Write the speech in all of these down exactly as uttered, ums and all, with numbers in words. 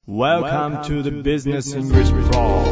Welcome to the Business English Pro。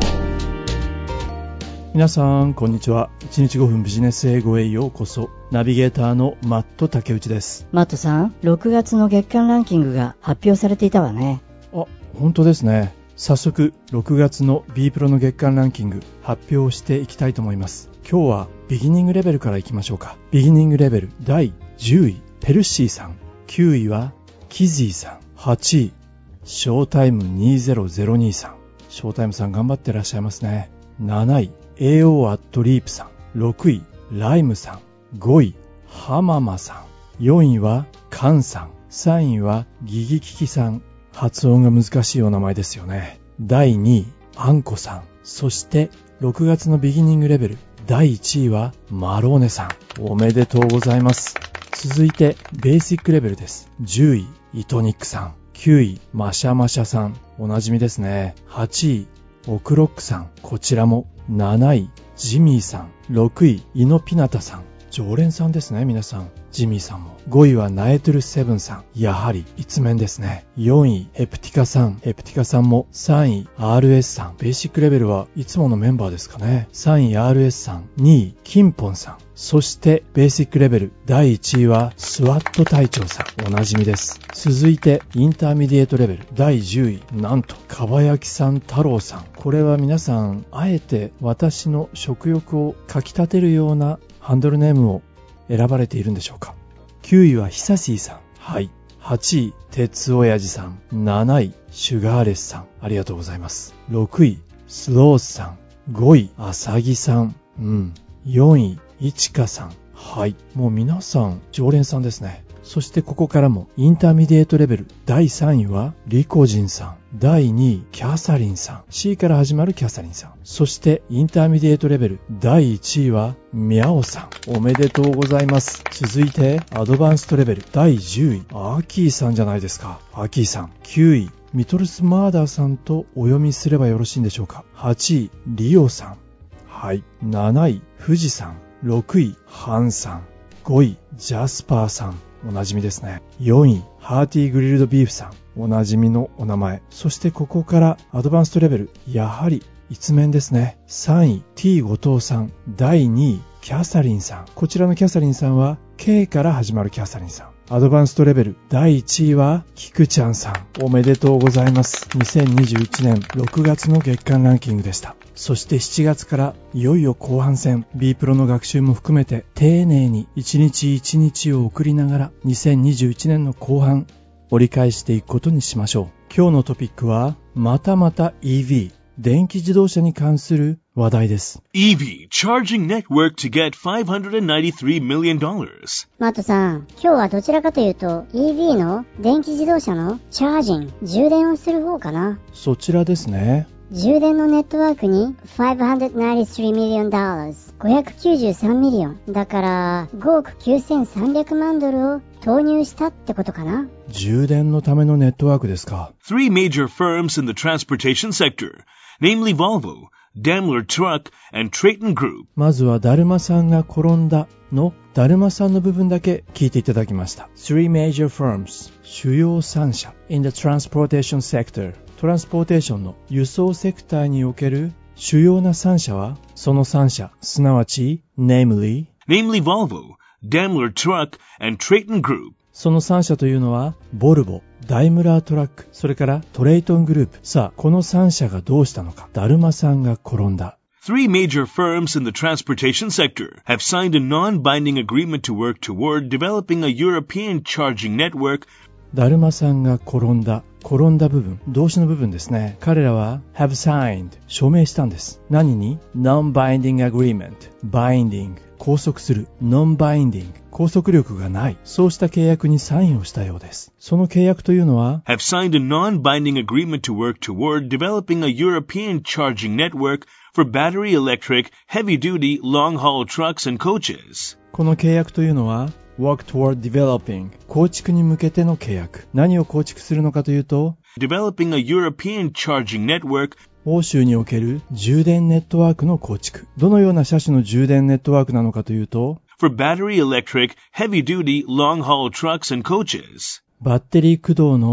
皆さんこんにちは。いちにちごふんビジネス英語へようこそ。ナビゲーターのマット竹内です。 マットさん、ろくがつの月間ランキングが発表されていたわね。 あ、本当ですね。早速ろくがつの B プロの月間ランキング発表していきたいと思います。今日はビギニングレベルからいきましょうか。ビギニングレベルだいじゅういペルシーさん、きゅういはキジーさん、はちいショータイムにせんにさん、ショータイムさん頑張ってらっしゃいますね。なない エーオー アットリープさん、ろくいライムさん、ごいハママさん、よんいはカンさん、さんいはギギキキさん。発音が難しいお名前ですよね。だいにいアンコさん、そしてろくがつのビギニングレベルだいいちいはマローネさん。おめでとうございます。続いてベーシックレベルです。じゅういイトニックさん、きゅういマシャマシャさん、おなじみですね。はちいオクロックさん、こちらも。なないジミーさん、ろくいイノピナタさん、常連さんですね皆さん。ジミーさんも。ごいはナエトゥルセブンさん、やはり一面ですね。よんいヘプティカさん、ヘプティカさんも。さんい アールエス さん、ベーシックレベルはいつものメンバーですかね。さんい アールエス さん、にいキンポンさん、そしてベーシックレベルだいいちいはスワット隊長さん、おなじみです。続いてインターミディエートレベルだいじゅうい、なんとかばやきさん太郎さん。これは皆さんあえて私の食欲をかき立てるようなハンドルネームを選ばれているんでしょうか。きゅういはヒサシーさん、はい。はちい鉄親父さん、なないシュガーレスさん、ありがとうございます。ろくいスロースさん、ごいアサギさん、うん。よんいイチカさん、はい。もう皆さん常連さんですね。そしてここからもインターミディエートレベルだいさんいはリコジンさん、だいにいキャサリンさん、 C から始まるキャサリンさん。そしてインターミディエートレベルだいいちいはミャオさん、おめでとうございます。続いてアドバンストレベルだいじゅうい、アキーさんじゃないですか。アキーさん。きゅういミトルスマーダーさんとお読みすればよろしいんでしょうか。はちいリオさん、はい。なない富士さん、ろくいハンさん、ごいジャスパーさん、おなじみですね。よんいハーティーグリルドビーフさん、おなじみのお名前。そしてここからアドバンストレベル、やはり一面ですね。さんい T 後藤さん、だいにいキャサリンさん。こちらのキャサリンさんは K から始まるキャサリンさん。アドバンストレベルだいいちいはキクちゃんさん、おめでとうございます。にせんにじゅういちねんろくがつの月間ランキングでした。そしてしちがつからいよいよ後半戦、 B プロの学習も含めて丁寧に一日一日を送りながらにせんにじゅういちねんの後半折り返していくことにしましょう。今日のトピックはまたまた イーブイ、 電気自動車に関する話題です。 イーブイ Charging Network to getファイブハンドレドナインティスリー million dollars。 マットさん、今日はどちらかというと イーブイ の電気自動車のチャージング、充電をする方かな。 そちらですね。 充電のネットワークにファイブハンドレドナインティスリー million dollars、 ごひゃくきゅうじゅうさんミリオンだからごおくきゅうせんさんびゃくまんドルを投入したってことかな。 充電のためのネットワークですか。 Three major firms in the transportation sector, namely Volvo, Daimler Truck, and Traton Group。 まずはだるまさんが転んだのだるまさんの部分だけ聞いていただきました。 Three major firms、 主要さん社 in the transportation sector、 トランスポーテーションの輸送セクターにおける主要なさん社はそのさん社、すなわち namely namely Volvo, Daimler Truck, and Traton Group。 そのさん社というのはボルボ、ダイムラートラック、それからトレイトングループ。さあこのさん社がどうしたのか。だるまさんが転んだ。 Three major firms in the transportation sector have signed a non-binding agreement to work toward developing a European charging network。 だるまさんが転んだ。転んだ部分、動詞の部分ですね。彼らは have signed、 署名したんです。何に？ non-binding agreement、 binding、 拘束する。 non-binding、 拘束力がない。そうした契約にサインをしたようです。その契約というのは have signed a non-binding agreement to work toward developing a European charging network for battery electric heavy-duty long-haul trucks and coaches。 この契約というのはwork toward developing、 構築に向けての契約。何を構築するのかというと developing a European charging network、 欧州における充電ネットワークの構築。どのような車種の充電ネットワークなのかというと for battery electric heavy-duty long-haul trucks and coaches。 バッテリー駆動の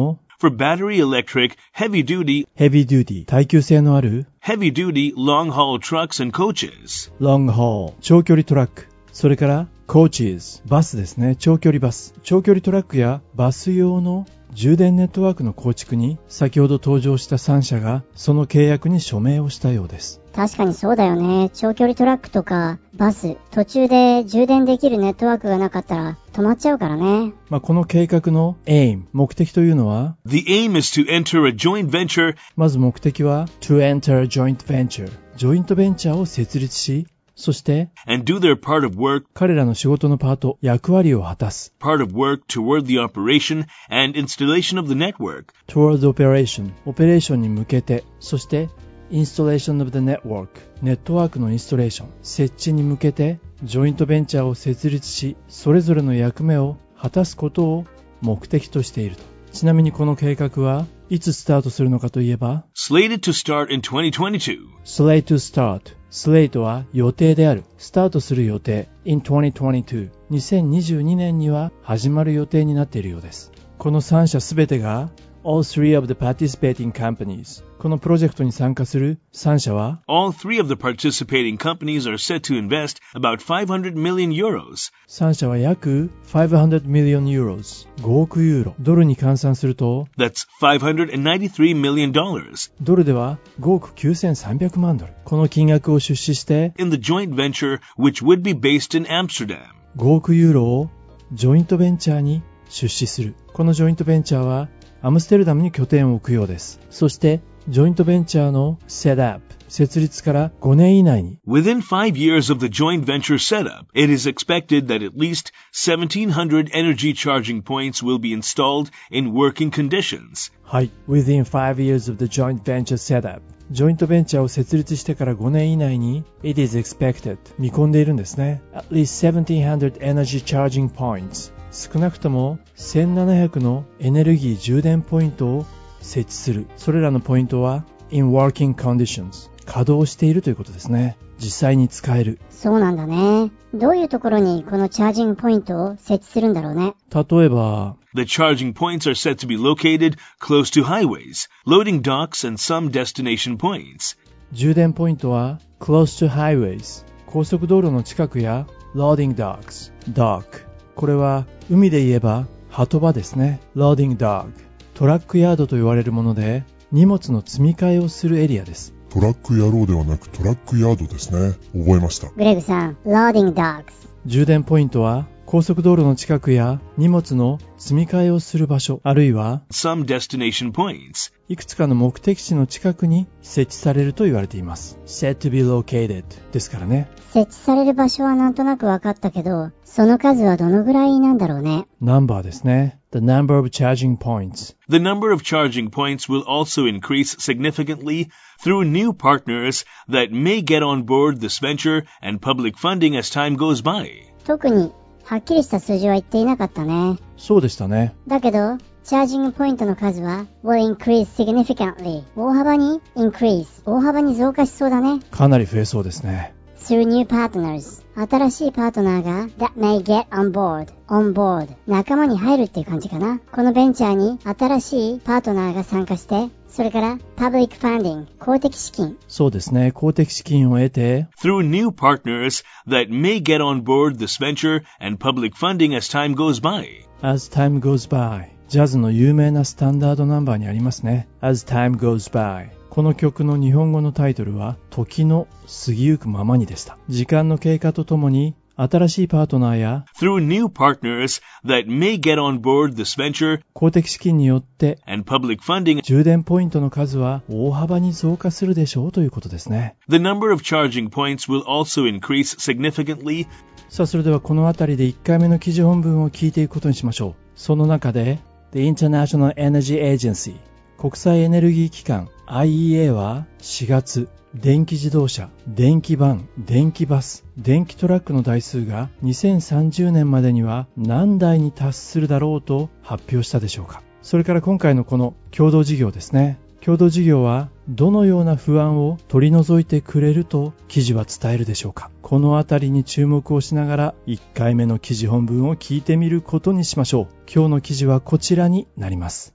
for battery electric heavy-duty ヘビーデューティー、耐久性のある heavy-duty long-haul trucks and coaches. long haul、長距離トラック、それから coaches、バスですね、長距離バス。長距離トラックやバス用の充電ネットワークの構築に先ほど登場したさん社がその契約に署名をしたようです。 確かにそうだよね。長距離トラックとかバス、途中で充電できるネットワークがなかったら止まっちゃうからね。 まあ、この計画の aim、目的というのは The aim is to enter a joint venture. まず目的は to enter a joint venture、ジョイントベンチャーを設立し、そして and do their part of work, 彼らの仕事のパート、役割を果たす。 part of work toward the operation and installation of the network. toward the operation、オペレーションに向けて、そして installation of the network、ネットワークのインストレーション、設置に向けて、ジョイントベンチャーを設立し、それぞれの役目を果たすことを目的としていると。ちなみにこの計画はいつスタートするのかといえば Slated to start in twenty twenty-two. Slate to start、スレイトは予定である、スタートする予定 in twenty twenty-two、にせんにじゅうにねんには始まる予定になっているようです。このさん社すべてが All three of the participating companies、このプロジェクトに参加するさん社は All three of the participating companies are set to invest about five hundred million euros. さん社は約five hundred million euros、ごおくユーロ、ドルに換算すると That's five hundred ninety-three million dollars. ドルではごおくきゅうせんさんびゃくまんドル。この金額を出資して In the joint venture, which would be based in Amsterdam. ごおくユーロをジョイントベンチャーに出資する。このジョイントベンチャーはアムステルダムに拠点を置くようです。そしてジョイントベンチャーのセットアップ、設立からごねん以内に Within five years of the joint venture setup, it is expected that at least seventeen hundred energy charging points will be installed in working conditions. はい。Within five years of the joint venture setup、ジョイントベンチャーを設立してからごねん以内に It is expected、見込んでいるんですね。At least seventeen hundred energy charging points、少なくともせんななひゃくのエネルギー充電ポイントを設置する。それらのポイントは in working conditions、稼働しているということですね。実際に使える。 そうなんだね。どういうところにこのチャージングポイントを設置するんだろうね。 例えば The charging points are set to be located close to highways, loading docks, and some destination points. 充電ポイントは close to highways、高速道路の近くや loading docks、dock、これは海で言えば鳩場ですね。loading dock、トラックヤードと言われるもので荷物の積み替えをするエリアです。 トラック野郎ではなくトラックヤードですね。覚えました。 グレグさん、loading docks。 充電ポイントは高速道路の近くや荷物の積み替えをする場所、あるいは some destination points。 いくつかの目的地の近くに設置されると言われています。set to be located ですからね。 設置される場所はなんとなく分かったけど、その数はどのぐらいなんだろうね。 ナンバーですね。The number of charging points。 The number of charging points will also increase significantly through new partners that may get on board this venture and public funding as time goes by。 特にはっきりした数字は言っていなかったね。 そうでしたね。 だけど、チャージングポイントの数は will increase significantly。 大幅に increase。 大幅に増加しそうだね。 かなり増えそうですね。 through new partners。 新しいパートナーが that may get on board。 on board。 仲間に入るっていう感じかな。このベンチャーに新しいパートナーが参加して、それから public funding、 公的資金。 そうですね。公的資金を得て through new partners that may get on board this venture and public funding as time goes by。 as time goes by。 ジャズの有名なスタンダードナンバーにありますね。as time goes by。この曲の日本語のタイトルは時の過ぎゆくままにでした。時間の経過とともに新しいパートナーや through new partners that may get on board this venture 公的資金によって and public funding 充電ポイントの数は大幅に増加するでしょうということですね。 The number of charging points will also increase significantly。 さあそれではこのあたりでいっかいめの記事本文を聞いていくことにしましょう。その中で The International Energy Agency 国際エネルギー機関 アイイーエー はしがつ電気自動車、電気バン、電気バス、電気トラックの台数がにせんさんじゅうねんまでには何台に達するだろうと発表したでしょうか。それから今回のこの共同事業ですね。共同事業はどのような不安を取り除いてくれると記事は伝えるでしょうか。このあたりに注目をしながらいっかいめの記事本文を聞いてみることにしましょう。今日の記事はこちらになります。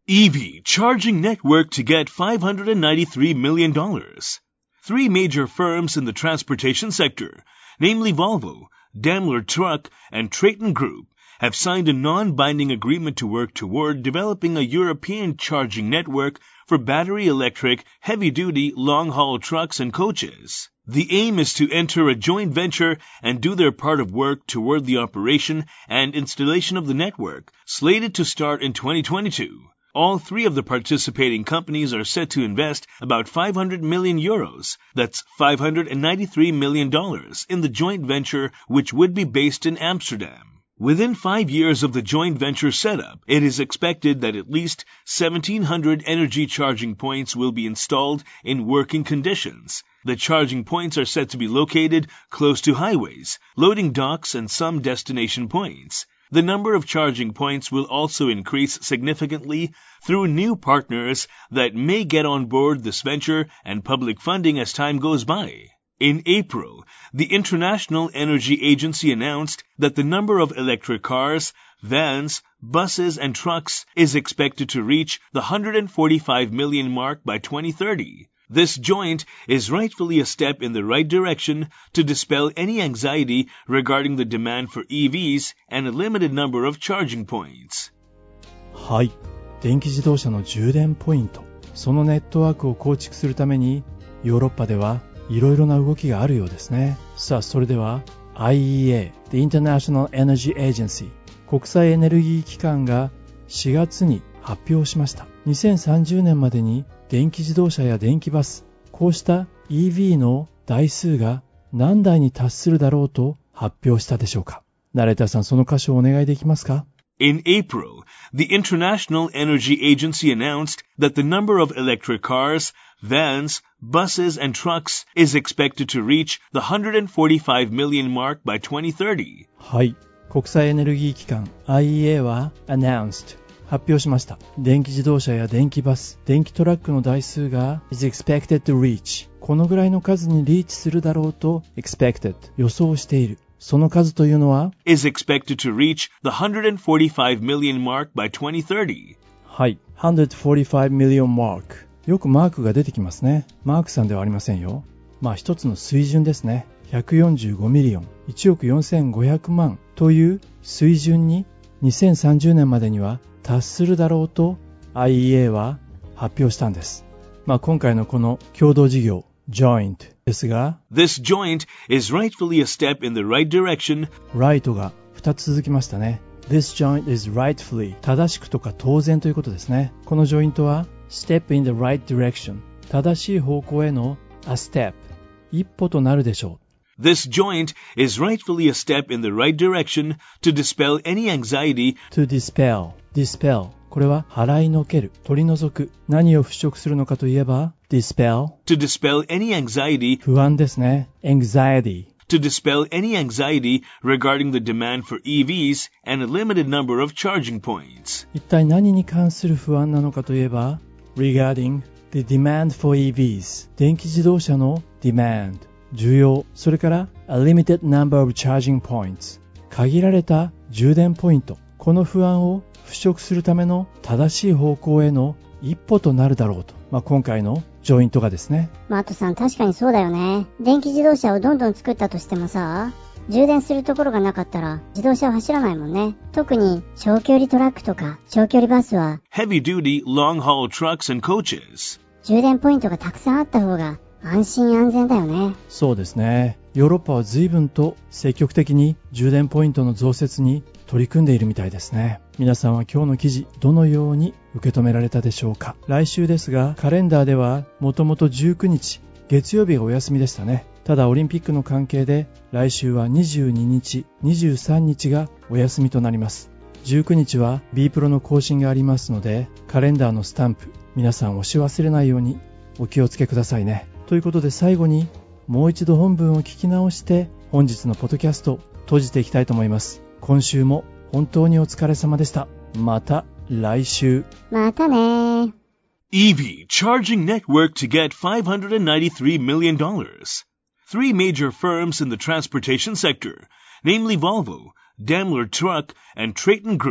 E V charging network to get five hundred ninety-three million dollars. Three major firms in the transportation sector, namely Volvo, Daimler Truck, and Traton Group, have signed a non-binding agreement to work toward developing a European charging network for battery electric, heavy-duty, long-haul trucks and coaches. The aim is to enter a joint venture and do their part of work toward the operation and installation of the network, slated to start in twenty twenty-two. All three of the participating companies are set to invest about five hundred million euros, that's five hundred ninety-three million dollars, in the joint venture, which would be based in Amsterdam. Within five years of the joint venture setup, it is expected that at least seventeen hundred energy charging points will be installed in working conditions. The charging points are set to be located close to highways, loading docks, and some destination points. The number of charging points will also increase significantly through new partners that may get on board this venture and public funding as time goes by. In April, the International Energy Agency announced that the number of electric cars, vans, buses, and trucks is expected to reach the one hundred forty-five million mark by twenty thirty. This joint is rightfully a step in the right direction to dispel any anxiety regarding the demand for E Vs and a limited number of charging points. はい。電気自動車の充電ポイント。そのネットワークを構築するために、ヨーロッパではいろいろな動きがあるようですね。さあ、それでは アイイーエー、The International Energy Agency、国際エネルギー機関がしがつに発表しました。にせんさんじゅうねんまでに電気自動車や電気バス、こうした イーブイ の台数が何台に達するだろうと発表したでしょうか。ナレーターさん、その箇所をお願いできますか？ In April, the International Energy Agency announced that the number of electric cars, vans, buses, and trucks is expected to reach the one hundred forty-five million mark by twenty thirty. はい。国際エネルギー機関 アイイーエー は announced発表しました。電気自動車や電気バス、電気トラックの台数が is expected to reach このぐらいの数にリーチするだろうと expected 予想している。その数というのは is expected to reach the one hundred forty-five million mark by twenty thirty. はい。one hundred forty-five million mark よくマークが出てきますね。マークさんではありませんよ。まあ一つの水準ですね。ひゃくよんじゅうごミリオン、いちおくよんせんごひゃくまんという水準ににせんさんじゅうねんまでには達するだろうと アイイーエー は発表したんです。まあ今回のこの共同事業 joint ですが This joint is rightfully a step in the right direction. right がふたつ続きましたね。This joint is rightfully 正しくとか当然ということですね。このジョイントは step in the right direction 正しい方向への a step 一歩となるでしょう。 This joint is rightfully a step in the right direction to dispel any anxiety. To dispel, dispel これは払いのける、取り除く。何を払拭するのかといえば dispel To dispel any anxiety. 不安ですね。anxiety To dispel any anxiety regarding the demand for E Vs and a limited number of charging points. 一体何に関する不安なのかといえば regarding the demand for E Vs 電気自動車の demand需要、それから a limited number of charging points 限られた充電ポイント。この不安を払拭するための正しい方向への一歩となるだろうと、まあ、今回のジョイントがですね。 マットさん、確かにそうだよね。電気自動車をどんどん作ったとしてもさ、充電するところがなかったら自動車は走らないもんね。特に長距離トラックとか長距離バスは Heavy-duty, long-haul trucks and coaches. 充電ポイントがたくさんあった方が安心安全だよね。 そうですね。ヨーロッパは随分と積極的に充電ポイントの増設に取り組んでいるみたいですね。皆さんは今日の記事どのように受け止められたでしょうか。来週ですがカレンダーではもともとじゅうくにち月曜日がお休みでしたね。ただオリンピックの関係で来週はにじゅうににち、にじゅうさんにちがお休みとなります。じゅうくにちは B プロの更新がありますのでカレンダーのスタンプ皆さん押し忘れないようにお気をつけくださいね。ということで最後にもう一度本文を聞き直して本日のポッドキャスト閉じていきたいと思います。今週も本当にお疲れ様でした。また来週。 またね。 E V charging network to get five hundred ninety-three million dollars. Three major firms in the transportation sector, namely Volvo, Daimler Truck, and Traton Group,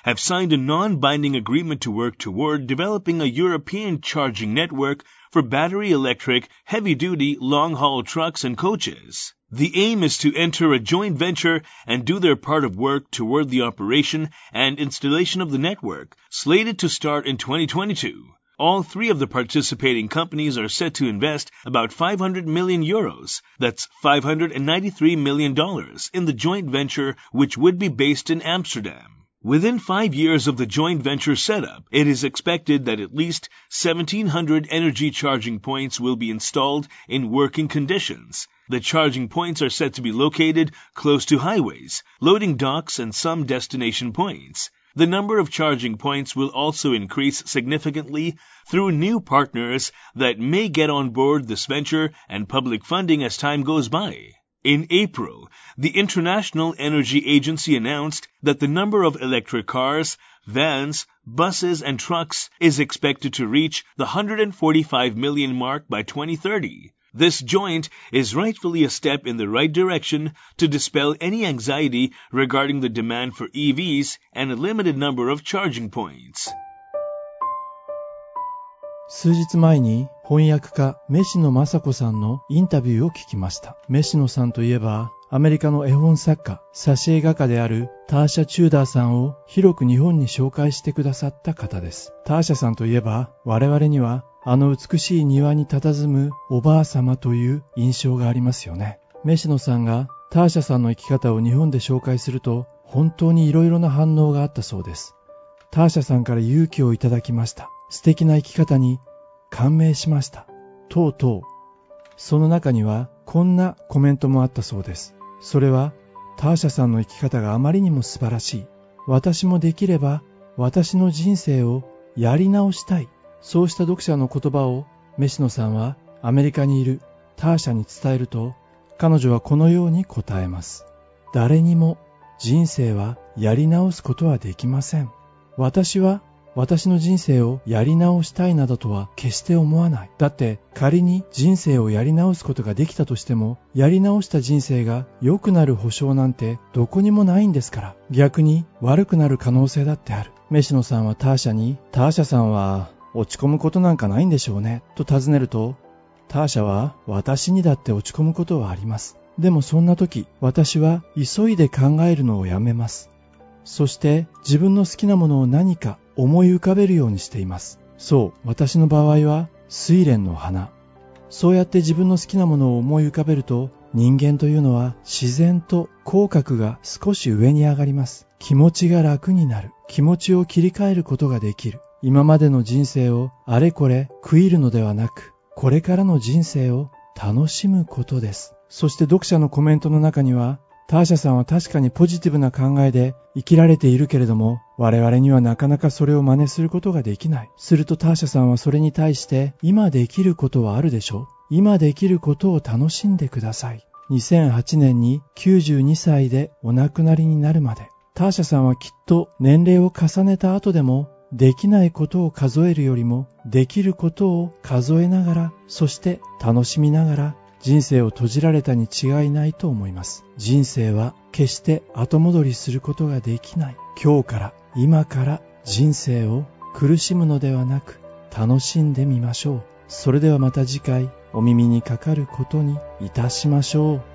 have signed a non-binding agreement to work toward developing a European charging network for battery electric, heavy-duty, long-haul trucks and coaches. The aim is to enter a joint venture and do their part of work toward the operation and installation of the network, slated to start in twenty twenty-two. All three of the participating companies are set to invest about five hundred million euros, that's five hundred ninety-three million dollars, in the joint venture, which would be based in Amsterdam. Within five years of the joint venture setup, it is expected that at least seventeen hundred energy charging points will be installed in working conditions. The charging points are set to be located close to highways, loading docks, and some destination points. The number of charging points will also increase significantly through new partners that may get on board this venture and public funding as time goes by. In April, the International Energy Agency announced that the number of electric cars, vans, buses, and trucks is expected to reach the one hundred forty-five million mark by twenty thirty. This joint is rightfully a step in the right direction to dispel any anxiety regarding the demand for E Vs and a limited number of charging points. 数日前に翻訳家飯野雅子さんのインタビューを聞きました。飯野さんといえばアメリカの絵本作家、挿絵画家であるターシャ・チューダーさんを広く日本に紹介してくださった方です。ターシャさんといえば我々にはあの美しい庭に佇むおばあ様という印象がありますよね。飯野さんがターシャさんの生き方を日本で紹介すると本当にいろいろな反応があったそうです。ターシャさんから勇気をいただきました。素敵な生き方に感銘しました。とうとう。その中にはこんなコメントもあったそうです。それはターシャさんの生き方があまりにも素晴らしい。私もできれば私の人生をやり直したい。そうした読者の言葉を飯野さんはアメリカにいるターシャに伝えると、彼女はこのように答えます。誰にも人生はやり直すことはできません。私は私の人生をやり直したいなどとは決して思わない。だって仮に人生をやり直すことができたとしても、やり直した人生が良くなる保証なんてどこにもないんですから。逆に悪くなる可能性だってある。飯野さんはターシャに、ターシャさんは落ち込むことなんかないんでしょうねと尋ねると、ターシャは私にだって落ち込むことはあります。でもそんな時、私は急いで考えるのをやめます。そして自分の好きなものを何か思い浮かべるようにしています。そう、私の場合は睡蓮の花。そうやって自分の好きなものを思い浮かべると、人間というのは自然と口角が少し上に上がります。気持ちが楽になる。気持ちを切り替えることができる。今までの人生をあれこれ悔いるのではなく、これからの人生を楽しむことです。そして読者のコメントの中には、ターシャさんは確かにポジティブな考えで生きられているけれども、我々にはなかなかそれを真似することができない。するとターシャさんはそれに対して、今できることはあるでしょう。今できることを楽しんでください。にせんはちねんにきゅうじゅうにさいでお亡くなりになるまで、ターシャさんはきっと年齢を重ねた後でも、できないことを数えるよりも、できることを数えながら、そして楽しみながら、人生を閉じられたに違いないと思います。人生は決して後戻りすることができない。今日から、今から人生を苦しむのではなく、楽しんでみましょう。それではまた次回、お耳にかかることにいたしましょう。